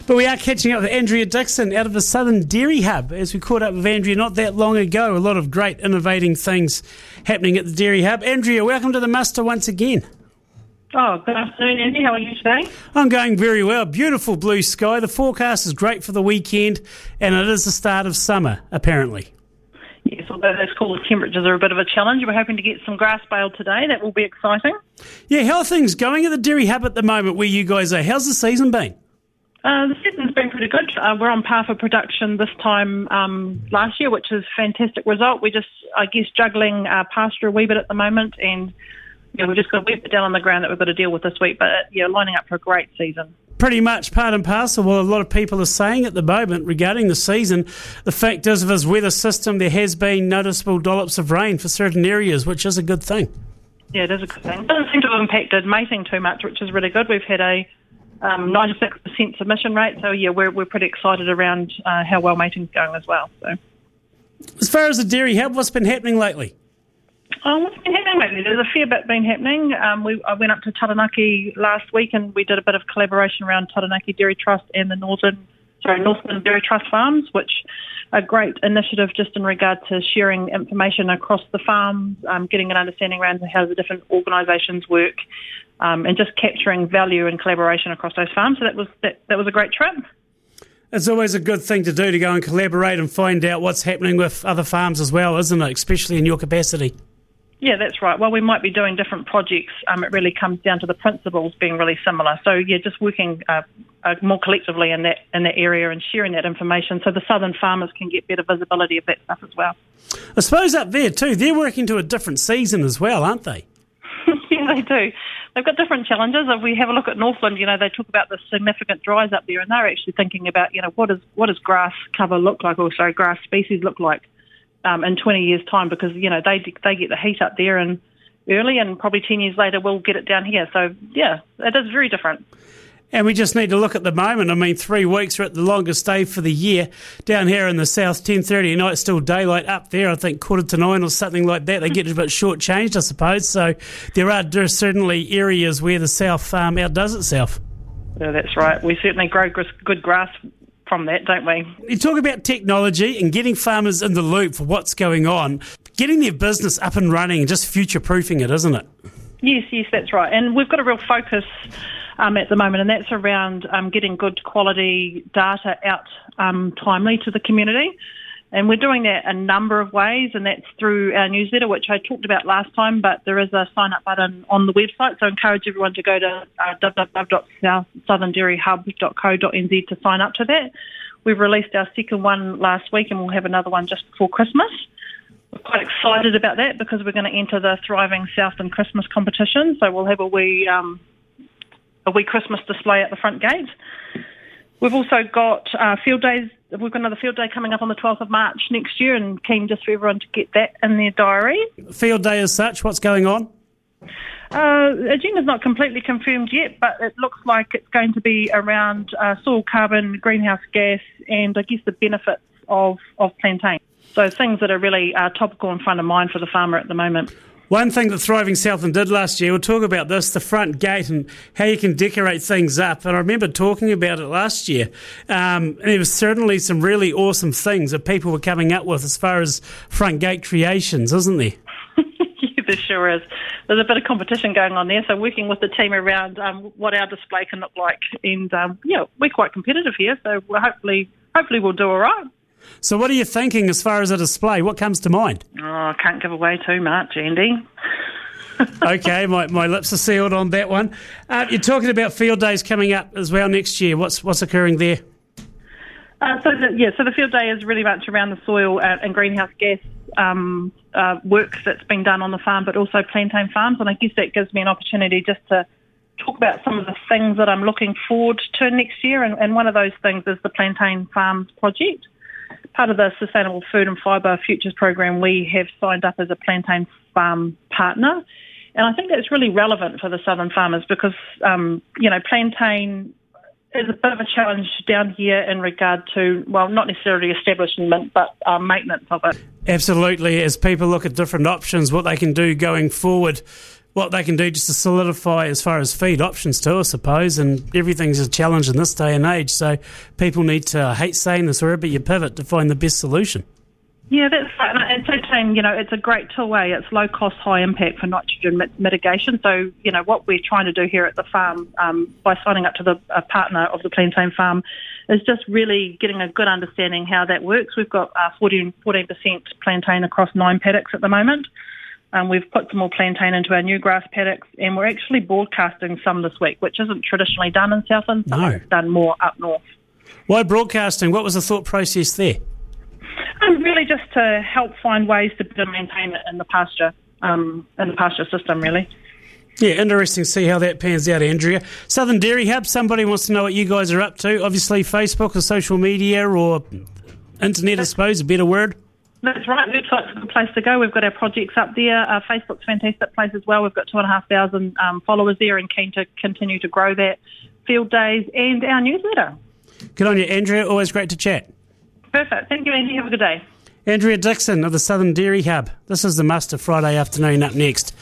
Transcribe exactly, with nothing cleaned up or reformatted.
But we are catching up with Andrea Dixon out of the Southern Dairy Hub. As we caught up with Andrea not that long ago, a lot of great innovating things happening at the Dairy Hub. Andrea, welcome to the muster once again. Oh, good afternoon, Andy. How are you today? I'm going very well. Beautiful blue sky. The forecast is great for the weekend, and it is the start of summer, apparently. Yes, although those cooler temperatures are a bit of a challenge. We're hoping to get some grass baled today. That will be exciting. Yeah, how are things going at the Dairy Hub at the moment where you guys are? How's the season been? Uh, the season's been pretty good. Uh, we're on par for production this time um, last year, which is a fantastic result. We're just, I guess, juggling uh, pasture a wee bit at the moment, and yeah, we've just got a wee bit down on the ground that we've got to deal with this week. But yeah, lining up for a great season. Pretty much part and parcel what a lot of people are saying at the moment regarding the season. The fact is, of this weather system, there has been noticeable dollops of rain for certain areas, which is a good thing. Yeah, it is a good thing. It doesn't seem to have impacted mating too much, which is really good. We've had a um, ninety-six percent submission rate, so yeah, we're we're pretty excited around uh, how well mating's going as well. So, as far as the Dairy Hub, what's been happening lately? Oh, what's been happening lately? There's a fair bit been happening. Um, we, I went up to Taranaki last week and we did a bit of collaboration around Taranaki Dairy Trust and the Northern, sorry, Northland Dairy Trust farms, which are a great initiative just in regard to sharing information across the farms, um, getting an understanding around how the different organisations work, um, and just capturing value and collaboration across those farms. So that was that, that was a great trip. It's always a good thing to do to go and collaborate and find out what's happening with other farms as well, isn't it? Especially in your capacity. Yeah, that's right. While we might be doing different projects, um, it really comes down to the principles being really similar. So, yeah, just working uh, uh, more collectively in that in that area and sharing that information so the southern farmers can get better visibility of that stuff as well. I suppose up there too, they're working to a different season as well, aren't they? Yeah, they do. They've got different challenges. If we have a look at Northland, you know, they talk about the significant dries up there, and they're actually thinking about, you know, what, is, what does grass cover look like, or sorry, grass species look like Um, in twenty years' time, because, you know, they they get the heat up there and early, and probably ten years later we'll get it down here. So, yeah, it is very different. And we just need to look at the moment. I mean, three weeks are at the longest day for the year. Down here in the south, ten thirty at night, still daylight. Up there, I think quarter to nine or something like that. They get a bit short-changed, I suppose. So there are there are certainly areas where the south um, outdoes itself. Yeah, that's right. We certainly grow good grass from that, don't we? You talk about technology and getting farmers in the loop for what's going on, getting their business up and running and just future-proofing it, isn't it? Yes, yes, that's right. And we've got a real focus um, at the moment, and that's around um, getting good quality data out um, timely to the community. And we're doing that a number of ways, and that's through our newsletter, which I talked about last time, but there is a sign-up button on the website, so I encourage everyone to go to uh, w w w dot southern dairy hub dot co dot n z to sign up to that. We've released our second one last week, and we'll have another one just before Christmas. We're quite excited about that because we're going to enter the Thriving Southland Christmas competition, so we'll have a wee, um, a wee Christmas display at the front gate. We've also got uh, field days. We've got another field day coming up on the twelfth of March next year, and keen just for everyone to get that in their diary. Field day as such, what's going on? Uh, the agenda's not completely confirmed yet, but it looks like it's going to be around uh, soil carbon, greenhouse gas, and I guess the benefits of, of plantain. So things that are really uh, topical and front of mind for the farmer at the moment. One thing that Thriving Southland did last year, we'll talk about this, the front gate and how you can decorate things up. And I remember talking about it last year. Um, and there was certainly some really awesome things that people were coming up with as far as front gate creations, isn't there? Yeah, there sure is. There's a bit of competition going on there, so working with the team around um, what our display can look like. And, um, yeah, we're quite competitive here, so we'll hopefully, hopefully we'll do all right. So what are you thinking as far as a display? What comes to mind? Oh, I can't give away too much, Andy. Okay, my, my lips are sealed on that one. Uh, you're talking about field days coming up as well next year. What's what's occurring there? Uh, so the, yeah, so the field day is really much around the soil uh, and greenhouse gas um, uh, work that's been done on the farm, but also plantain farms. And I guess that gives me an opportunity just to talk about some of the things that I'm looking forward to next year. And, and one of those things is the Plantain Farms project. Part of the Sustainable Food and Fibre Futures program, we have signed up as a plantain farm partner. And I think that's really relevant for the southern farmers because, um, you know, plantain is a bit of a challenge down here in regard to, well, not necessarily establishment, but uh, maintenance of it. Absolutely. As people look at different options, what they can do going forward what they can do just to solidify as far as feed options too, I suppose, and everything's a challenge in this day and age, so people need to, I hate saying this, wherever you pivot to find the best solution. Yeah, that's right. And so, team, you know, it's a great tool. Eh? It's low cost, high impact for nitrogen mit- mitigation. So, you know, what we're trying to do here at the farm um, by signing up to the a partner of the Plantain Farm is just really getting a good understanding how that works. We've got uh, fourteen percent plantain across nine paddocks at the moment. Um, we've put some more plantain into our new grass paddocks, and we're actually broadcasting some this week, which isn't traditionally done in Southland. No. It's done more up north. Why broadcasting? What was the thought process there? Um, really just to help find ways to better maintain it in the pasture, um, in the pasture system, really. Yeah, interesting to see how that pans out, Andrea. Southern Dairy Hub, somebody wants to know what you guys are up to. Obviously, Facebook or social media or internet, I suppose, a better word. That's right. Website's a good place to go. We've got our projects up there. Uh, Facebook's a fantastic place as well. We've got two and a half thousand um, followers there and keen to continue to grow that. Field days and our newsletter. Good on you, Andrea. Always great to chat. Perfect. Thank you, Andy. Have a good day. Andrea Dixon of the Southern Dairy Hub. This is the Muster Friday afternoon up next.